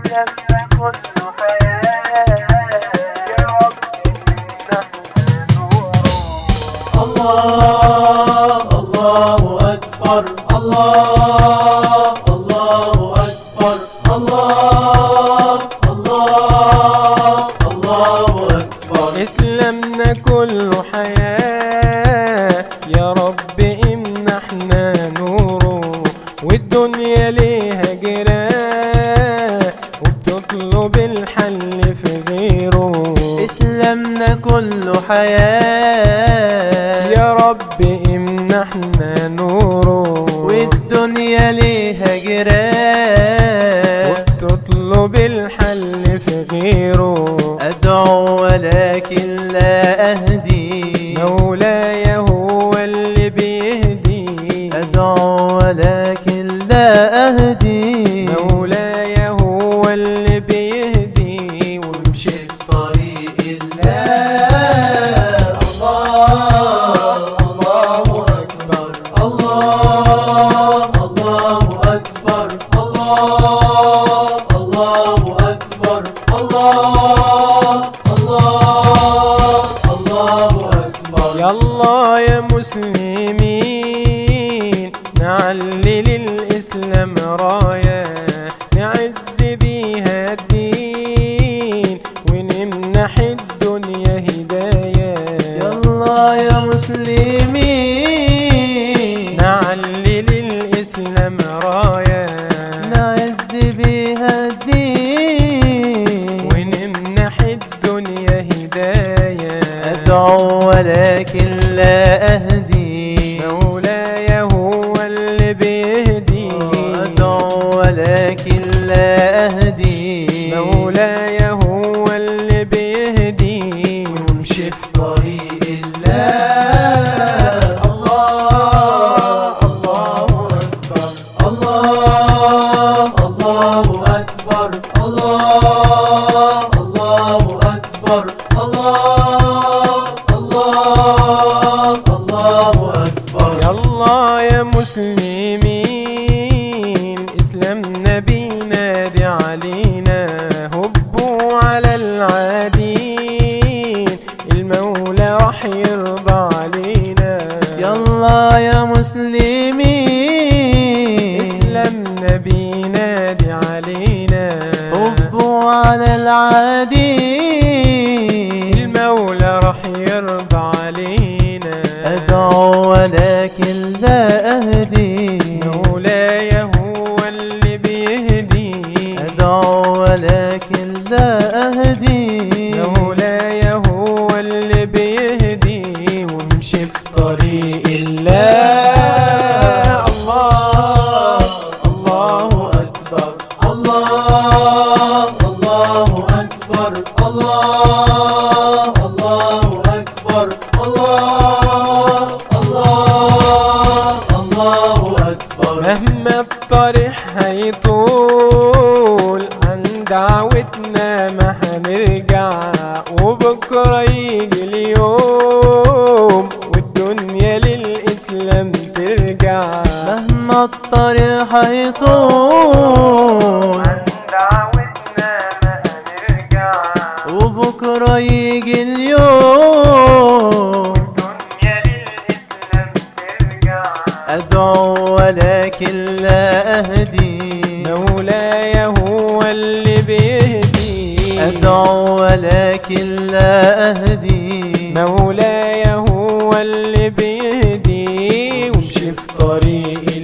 الله الله أكبر الله الله أكبر الله الله الله أكبر. إسلامنا كله حياة يا رب امنحنا نوره، والدنيا ليها جراح وبتطلب الحل في غيره. إسلامنا كله حياة يا رب امنحنا نوره، والدنيا ليها جراح وبتطلب الحل في غيره. أدعو ولكن لا أهدي، مولاي هو اللي بيهدي. أدعو ولكن لا أهدي، مولاي هو اللي بيهدي. وامشي في طريق الله. الله أكبر الله الله أكبر الله الله أكبر الله الله الله أكبر. يلا يا مسلمين نعلي للإسلام راية، نعز بيها الدين ونمنح الدنيا هداية. يلا يا مسلمين نعلي للإسلام راية، نعز بيها الدين ونمنح الدنيا هداية. أدعو ولكن لا أهدي، مولاي هو اللي بيهدي. أدعو ولكن لا أهدي، مولاي هو اللي بيهدي. وامشي في طريق الله. الله الله أكبر الله الله أكبر الله الله أكبر الله الله الله أكبر. يلا يا مسلمين إسلامنا بينادي علينا، هبوا على العادين المولى راح يرضى علينا. يلا يا مسلمين إسلامنا بينادي علينا، هبوا على العادين المولى راح يرضى علينا. أدعو ولكن لا أهدي، مولاي هو اللي بيهدي. أدعو ولكن لا أهدي، مولاي هو اللي بيهدي. وامشي في طريق الله. الله الله أكبر الله الله أكبر الله الله أكبر الله الله الله أكبر. مهما الطريق هيطول عن دعوتنا ما هنرجع، وبكرة يجي اليوم والدنيا للإسلام ترجع. مهما الطريق هيطول عن دعوتنا ما هنرجع، وبكرة يجي اليوم والدنيا للإسلام ترجع. أدعو ولكن لا أهدي، مولاي هو اللي بيهدي. أدعو ولكن لا أهدي، مولاي هو اللي بيهدي. وامشي في طريق